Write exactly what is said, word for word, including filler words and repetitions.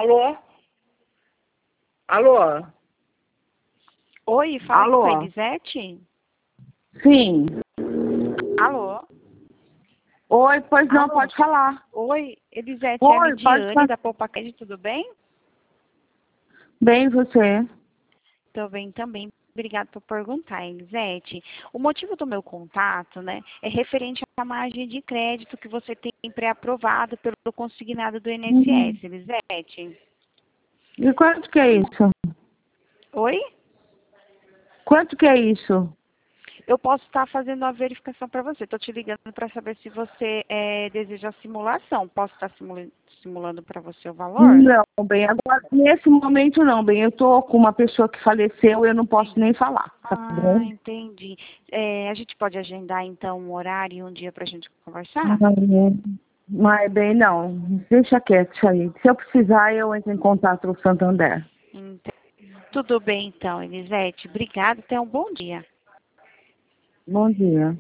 Alô? Alô? Oi, fala Alô? com a Elisete? Sim. Alô? Oi, pois não, Alô? pode falar. Oi, Elisete, é a Oi, pode Lidiane falar. da Poupa Crédito, tudo bem? Bem, você? Tô bem também. Obrigada por perguntar, Elisete. O motivo do meu contato, né, é referente à margem de crédito que você tem pré-aprovado pelo consignado do Uhum. I N S S, Elisete. E quanto que é isso? Oi? Quanto que é isso? Eu posso estar fazendo a verificação para você. Estou te ligando para saber se você eh, deseja a simulação. Posso estar simula- simulando para você o valor? Não, bem, agora, nesse momento não, bem, eu tô com uma pessoa que faleceu e eu não posso nem falar, tá Ah, bom? entendi. Eh, a gente pode agendar, então, um horário e um dia para a gente conversar? Ai, Mas, bem, não, deixa quieto isso aí. Se eu precisar, eu entro em contato com o Santander. Ente- Tudo bem, então, Elisete. Obrigada. Tenha um bom dia. Bom dia.